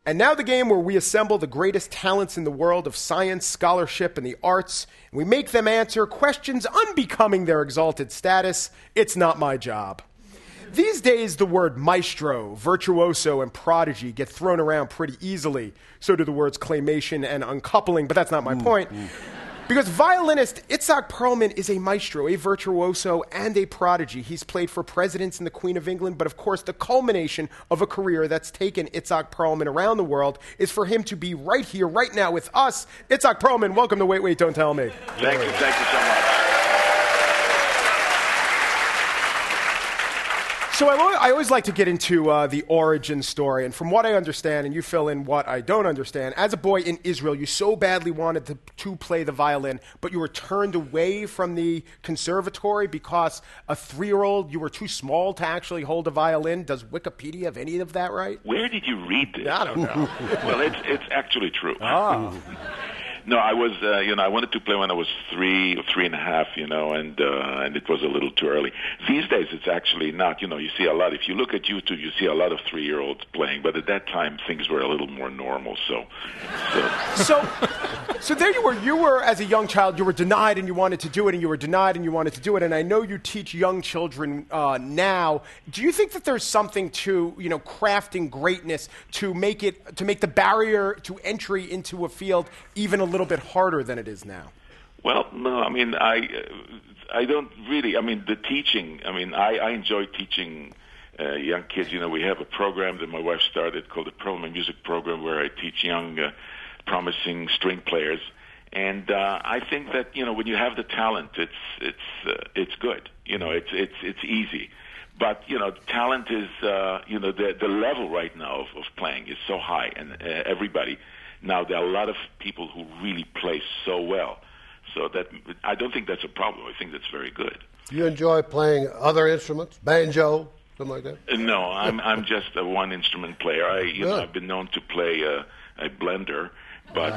And now the game where we assemble the greatest talents in the world of science, scholarship, and the arts, and we make them answer questions unbecoming their exalted status. It's not my job. These days, the word maestro, virtuoso, and prodigy get thrown around pretty easily. So do the words claymation and uncoupling, but that's not my point. Because violinist Itzhak Perlman is a maestro, a virtuoso, and a prodigy. He's played for presidents and the Queen of England, but of course the culmination of a career that's taken Itzhak Perlman around the world is for him to be right here, right now with us. Itzhak Perlman, welcome to Wait, Don't Tell Me. Thank you so much. So I always like to get into the origin story, and from what I understand, and you fill in what I don't understand, as a boy in Israel, you so badly wanted to play the violin, but you were turned away from the conservatory because a 3-year-old, you were too small to actually hold a violin. Does Wikipedia have any of that right? Where did you read this? I don't know. Well, it's actually true. Oh. No, I was, I wanted to play when I was 3 or 3.5, and it was a little too early. These days, it's actually not. You see a lot. If you look at YouTube, you see a lot of 3-year-olds playing. But at that time, things were a little more normal. So there you were. You were, as a young child, you were denied and you wanted to do it, and you were denied and you wanted to do it. And I know you teach young children now. Do you think that there's something to, crafting greatness to make the barrier to entry into a field even a little bit harder than it is now? Well, no, I don't really. The teaching. I enjoy teaching young kids. We have a program that my wife started called the Perlman Music Program, where I teach young, promising string players. And I think that when you have the talent, it's good. It's easy. But talent is the level right now of playing is so high, and everybody. Now, there are a lot of people who really play so well. So that I don't think that's a problem. I think that's very good. Do you enjoy playing other instruments? Banjo, something like that? No, I'm just a one-instrument player. I've been known to play a blender, but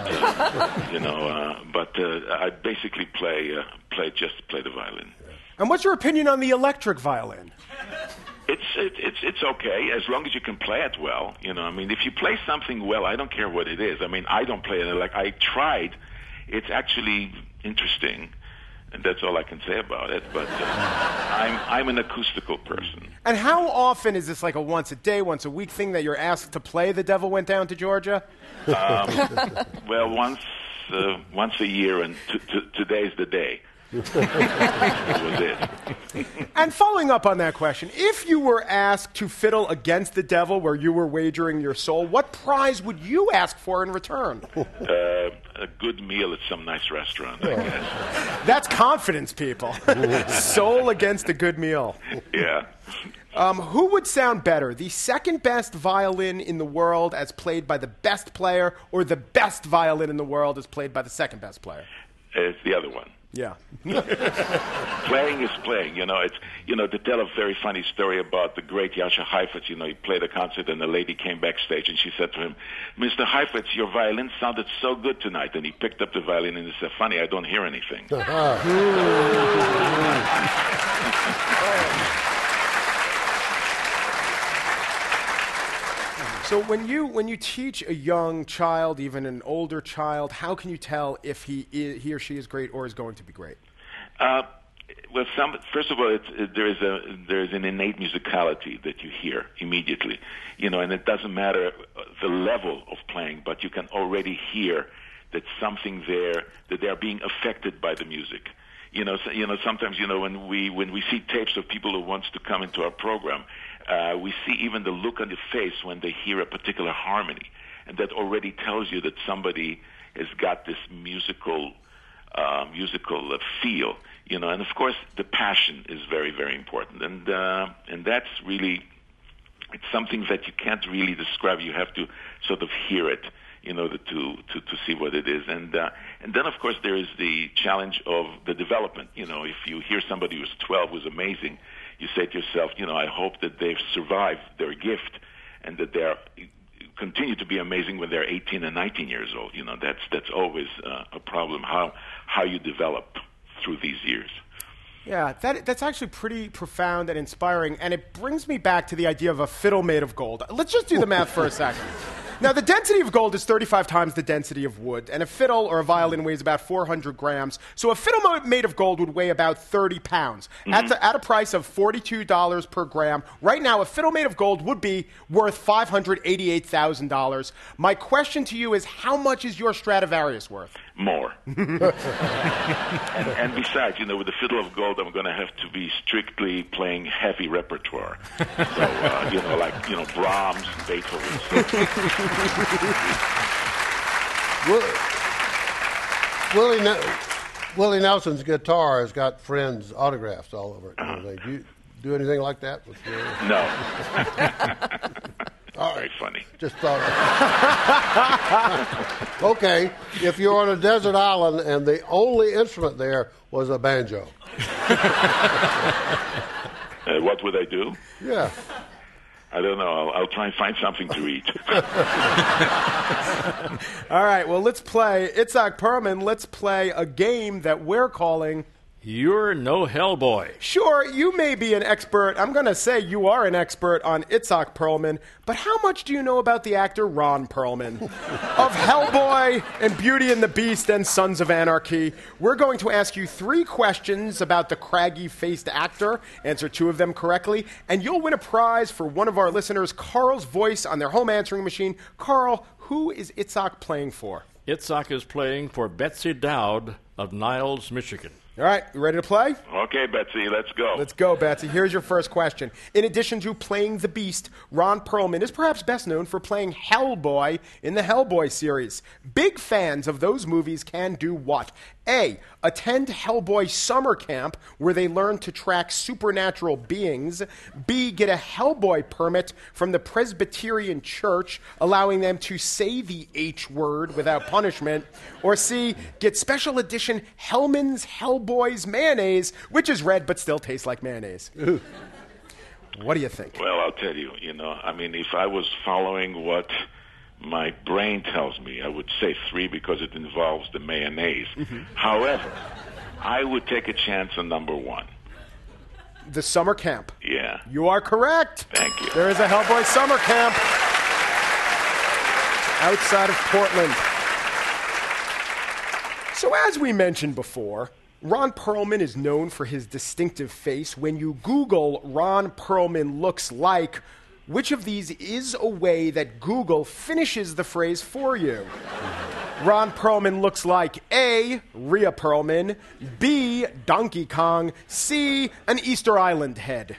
I basically play the violin. And what's your opinion on the electric violin? It's okay as long as you can play it well. If you play something well, I don't care what it is. I don't play it I tried. It's actually interesting, and that's all I can say about it. But I'm an acoustical person. And how often is this like a once a day, once a week thing that you're asked to play The Devil Went Down to Georgia? Well, once a year, and today's the day. That was it. And following up on that question, if you were asked to fiddle against the devil where you were wagering your soul, what prize would you ask for in return? A good meal at some nice restaurant, I guess. That's confidence, people. Soul against a good meal. Yeah. Who would sound better, the second best violin in the world as played by the best player, or the best violin in the world as played by the second best player? It's the other one. Yeah. Playing is playing. It's to tell a very funny story about the great Jascha Heifetz. He played a concert and a lady came backstage and she said to him, "Mr. Heifetz, your violin sounded so good tonight." And he picked up the violin and he said, "Funny, I don't hear anything." So when you teach a young child, even an older child, how can you tell if he or she is great or is going to be great? Well, first of all, there is an innate musicality that you hear immediately, and it doesn't matter the level of playing, but you can already hear that something there, that they are being affected by the music. Sometimes when we see tapes of people who wants to come into our program, we see even the look on the face when they hear a particular harmony, and that already tells you that somebody has got this musical feel, and of course the passion is very, very important, and that's really, it's something that you can't really describe. You have to sort of hear it in order to see what it is, and then of course there is the challenge of the development. If you hear somebody who's 12 who's amazing, you say to yourself, I hope that they've survived their gift and that they continue to be amazing when they're 18 and 19 years old. That's always a problem, how you develop through these years. Yeah, that's actually pretty profound and inspiring, and it brings me back to the idea of a fiddle made of gold. Let's just do the math for a second. Now, the density of gold is 35 times the density of wood, and a fiddle or a violin weighs about 400 grams. So a fiddle made of gold would weigh about 30 pounds. At a price of $42 per gram, right now, a fiddle made of gold would be worth $588,000. My question to you is, how much is your Stradivarius worth? More. and besides, with the fiddle of gold, I'm going to have to be strictly playing heavy repertoire. So, like Brahms and Beethoven. Willie Nelson's guitar has got Friends autographs all over it. Do you do anything like that with your... No. Very funny. Just thought of it. Okay, if you're on a desert island and the only instrument there was a banjo. What would I do? Yeah. I don't know. I'll try and find something to eat. All right, well, let's play. Itzhak Perlman, let's play a game that we're calling... You're no Hellboy. Sure, you may be an expert. I'm going to say you are an expert on Itzhak Perlman, but how much do you know about the actor Ron Perlman? Of Hellboy and Beauty and the Beast and Sons of Anarchy, we're going to ask you 3 questions about the craggy-faced actor. Answer 2 of them correctly, and you'll win a prize for one of our listeners, Carl's voice on their home answering machine. Carl, who is Itzhak playing for? Itzhak is playing for Betsy Dowd of Niles, Michigan. All right, you ready to play? Okay, Betsy, let's go. Let's go, Betsy. Here's your first question. In addition to playing the Beast, Ron Perlman is perhaps best known for playing Hellboy in the Hellboy series. Big fans of those movies can do what? A, attend Hellboy summer camp where they learn to track supernatural beings. B, get a Hellboy permit from the Presbyterian Church, allowing them to say the H word without punishment. Or C, get special edition Hellman's Hellboy's mayonnaise, which is red but still tastes like mayonnaise. What do you think? Well, I'll tell you, if I was following what my brain tells me, I would say 3 because it involves the mayonnaise. However, I would take a chance on number 1. The summer camp. Yeah. You are correct. Thank you. There is a Hellboy summer camp outside of Portland. So as we mentioned before, Ron Perlman is known for his distinctive face. When you Google Ron Perlman looks like, which of these is a way that Google finishes the phrase for you? Ron Perlman looks like A, Rhea Perlman, B, Donkey Kong, C, an Easter Island head.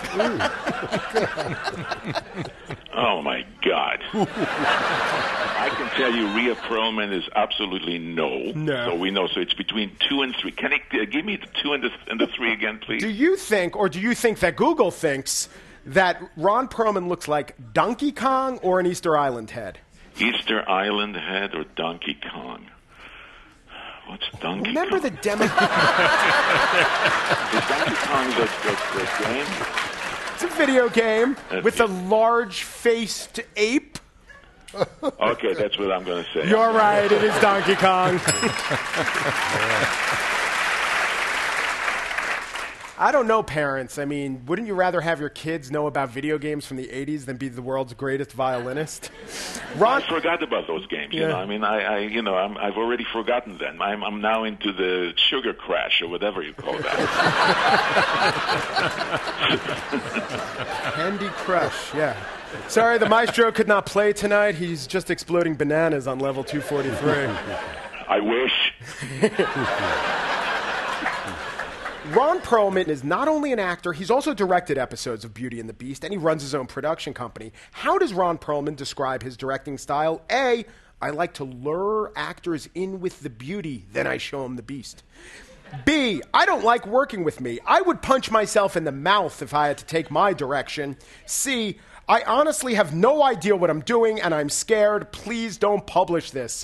Oh, my God. I can tell you Rhea Perlman is absolutely no. So we know. So it's between 2 and 3. Can you give me the 2 and the 3 again, please? Do you think that Google thinks that Ron Perlman looks like Donkey Kong or an Easter Island head? Easter Island head or Donkey Kong? What's Donkey Kong? Remember the demo? Is Donkey Kong the game? It's a video game with a large-faced ape. Okay, that's what I'm going to say. You're right, it is Donkey Kong. I don't know, parents. I mean, wouldn't you rather have your kids know about video games from the 80s than be the world's greatest violinist? I forgot about those games. Yeah. I've already forgotten them. I'm now into the Sugar Crash or whatever you call that. Candy Crush, yeah. Sorry, the maestro could not play tonight. He's just exploding bananas on level 243. I wish. Ron Perlman is not only an actor, he's also directed episodes of Beauty and the Beast, and he runs his own production company. How does Ron Perlman describe his directing style? A, I like to lure actors in with the beauty, then I show them the beast. B, I don't like working with me. I would punch myself in the mouth if I had to take my direction. C, I honestly have no idea what I'm doing, and I'm scared. Please don't publish this.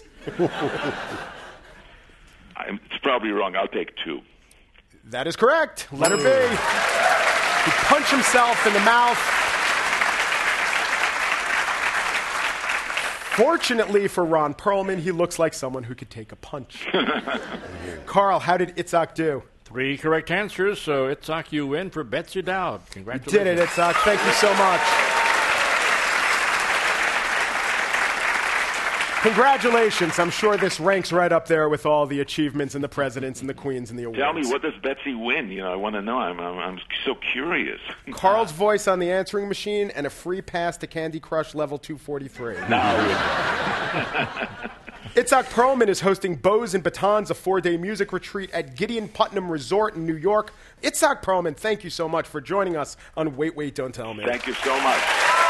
It's probably wrong. I'll take 2. That is correct. Letter B. He punched himself in the mouth. Fortunately for Ron Perlman, he looks like someone who could take a punch. Carl, how did Itzhak do? 3 correct answers, so Itzhak, you win for Betsy Dowd. Congratulations. You did it, Itzhak. Thank you so much. Congratulations. I'm sure this ranks right up there with all the achievements and the presidents and the queens and the awards. Tell me, what does Betsy win? You know, I want to know. I'm so curious. Carl's voice on the answering machine and a free pass to Candy Crush level 243. Itzhak Perlman is hosting Bows and Batons, a 4-day music retreat at Gideon Putnam Resort in New York. Itzhak Perlman, thank you so much for joining us on Wait, Wait, Don't Tell Me. Thank you so much.